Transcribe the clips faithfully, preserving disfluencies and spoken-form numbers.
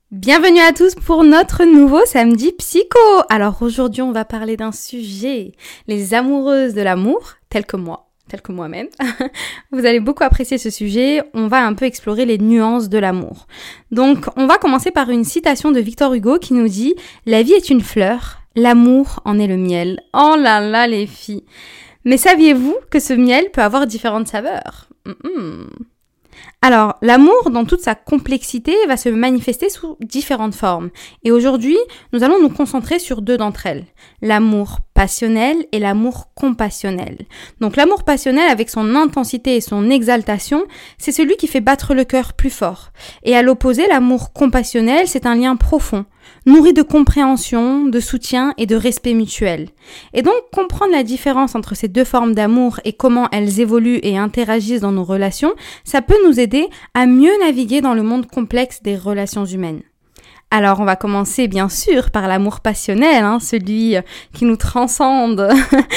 Bienvenue à tous pour notre nouveau samedi psycho. Alors aujourd'hui on va parler d'un sujet, les amoureuses de l'amour, telles que moi, telles que moi-même. Vous allez beaucoup apprécier ce sujet, on va un peu explorer les nuances de l'amour. Donc on va commencer par une citation de Victor Hugo qui nous dit « La vie est une fleur, l'amour en est le miel ». Oh là là les filles. Mais saviez-vous que ce miel peut avoir différentes saveurs ? Mm-mm. Alors, l'amour, dans toute sa complexité, va se manifester sous différentes formes. Et aujourd'hui, nous allons nous concentrer sur deux d'entre elles. L'amour passionnel et l'amour compassionnel. Donc, l'amour passionnel, avec son intensité et son exaltation, c'est celui qui fait battre le cœur plus fort. Et à l'opposé, l'amour compassionnel, c'est un lien profond, nourri de compréhension, de soutien et de respect mutuel. Et donc, comprendre la différence entre ces deux formes d'amour et comment elles évoluent et interagissent dans nos relations, ça peut nous aider à mieux naviguer dans le monde complexe des relations humaines. Alors, on va commencer bien sûr par l'amour passionnel, hein, celui qui nous transcende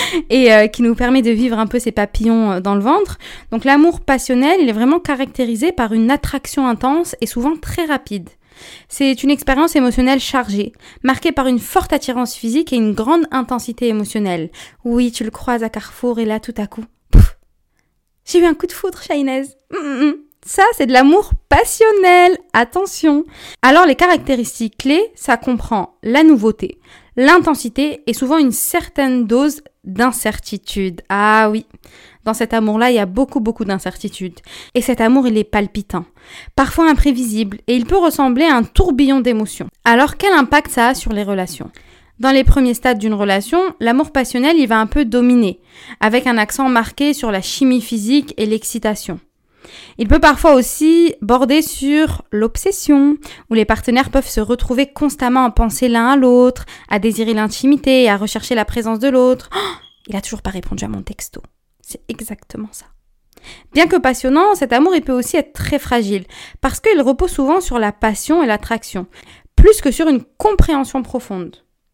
et euh, qui nous permet de vivre un peu ces papillons dans le ventre. Donc, l'amour passionnel, il est vraiment caractérisé par une attraction intense et souvent très rapide. C'est une expérience émotionnelle chargée, marquée par une forte attirance physique et une grande intensité émotionnelle. Oui, tu le croises à Carrefour et là, tout à coup, pouf, j'ai eu un coup de foudre, Shainez. Mm-mm. Ça, c'est de l'amour passionnel. Attention. Alors, les caractéristiques clés, ça comprend la nouveauté, l'intensité et souvent une certaine dose d'incertitude. Ah oui. Dans cet amour-là, il y a beaucoup, beaucoup d'incertitudes. Et cet amour, il est palpitant, parfois imprévisible, et il peut ressembler à un tourbillon d'émotions. Alors, quel impact ça a sur les relations ? Dans les premiers stades d'une relation, l'amour passionnel, il va un peu dominer, avec un accent marqué sur la chimie physique et l'excitation. Il peut parfois aussi border sur l'obsession, où les partenaires peuvent se retrouver constamment à penser l'un à l'autre, à désirer l'intimité et à rechercher la présence de l'autre. Oh, il a toujours pas répondu à mon texto. C'est exactement ça. Bien que passionnant, cet amour il peut aussi être très fragile, parce qu'il repose souvent sur la passion et l'attraction, plus que sur une compréhension profonde.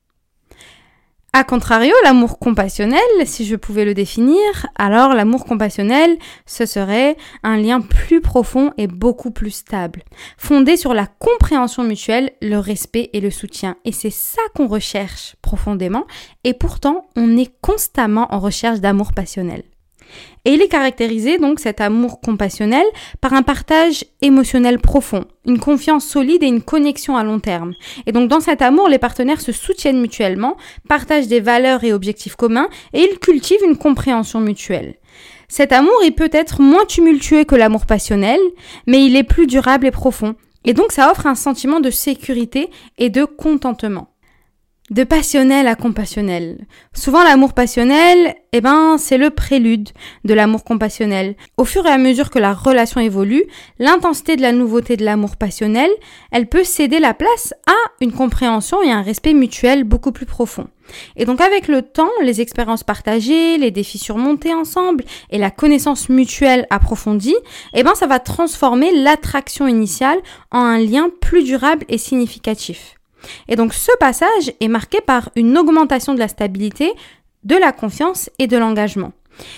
A contrario, l'amour compassionnel, si je pouvais le définir, alors l'amour compassionnel, ce serait un lien plus profond et beaucoup plus stable, fondé sur la compréhension mutuelle, le respect et le soutien. Et c'est ça qu'on recherche profondément, et pourtant, on est constamment en recherche d'amour passionnel. Et il est caractérisé, donc, cet amour compassionnel, par un partage émotionnel profond, une confiance solide et une connexion à long terme. Et donc, dans cet amour, les partenaires se soutiennent mutuellement, partagent des valeurs et objectifs communs, et ils cultivent une compréhension mutuelle. Cet amour, il peut être moins tumultueux que l'amour passionnel, mais il est plus durable et profond. Et donc, ça offre un sentiment de sécurité et de contentement. De passionnel à compassionnel. Souvent, l'amour passionnel, eh ben, c'est le prélude de l'amour compassionnel. Au fur et à mesure que la relation évolue, l'intensité de la nouveauté de l'amour passionnel, elle peut céder la place à une compréhension et un respect mutuel beaucoup plus profond. Et donc, avec le temps, les expériences partagées, les défis surmontés ensemble et la connaissance mutuelle approfondie, eh ben, ça va transformer l'attraction initiale en un lien plus durable et significatif. Et donc, ce passage est marqué par une augmentation de la stabilité, de la confiance et de l'engagement.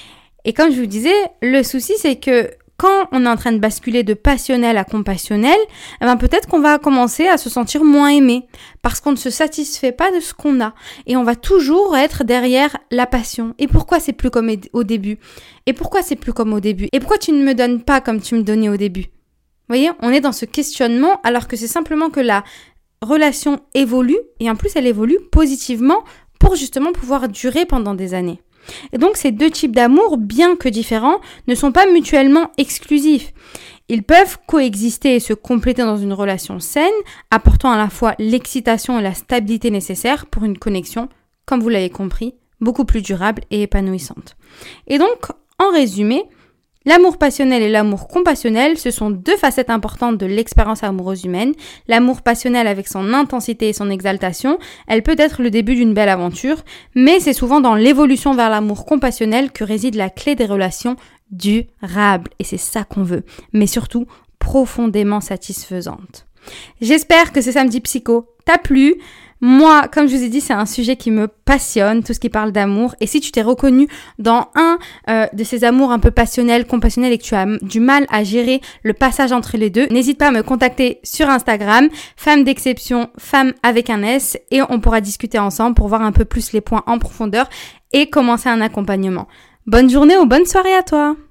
Et comme je vous disais, le souci, c'est que quand on est en train de basculer de passionnel à compassionnel, eh ben peut-être qu'on va commencer à se sentir moins aimé parce qu'on ne se satisfait pas de ce qu'on a. Et on va toujours être derrière la passion. Et pourquoi c'est plus comme au début ? Et pourquoi c'est plus comme au début ? Et pourquoi tu ne me donnes pas comme tu me donnais au début ? Vous voyez, on est dans ce questionnement alors que c'est simplement que la relation évolue et en plus elle évolue positivement pour justement pouvoir durer pendant des années. Et donc ces deux types d'amour, bien que différents, ne sont pas mutuellement exclusifs. Ils peuvent coexister et se compléter dans une relation saine, apportant à la fois l'excitation et la stabilité nécessaires pour une connexion, comme vous l'avez compris, beaucoup plus durable et épanouissante. Et donc, en résumé, l'amour passionnel et l'amour compassionnel, ce sont deux facettes importantes de l'expérience amoureuse humaine. L'amour passionnel avec son intensité et son exaltation, elle peut être le début d'une belle aventure, mais c'est souvent dans l'évolution vers l'amour compassionnel que réside la clé des relations durables. Et c'est ça qu'on veut, mais surtout profondément satisfaisante. J'espère que ce samedi psycho t'a plu. Moi, comme je vous ai dit, c'est un sujet qui me passionne, tout ce qui parle d'amour. Et si tu t'es reconnu dans un euh, de ces amours un peu passionnels, compassionnels et que tu as du mal à gérer le passage entre les deux, n'hésite pas à me contacter sur Instagram, femme d'exception, femme avec un S, et on pourra discuter ensemble pour voir un peu plus les points en profondeur et commencer un accompagnement. Bonne journée ou bonne soirée à toi!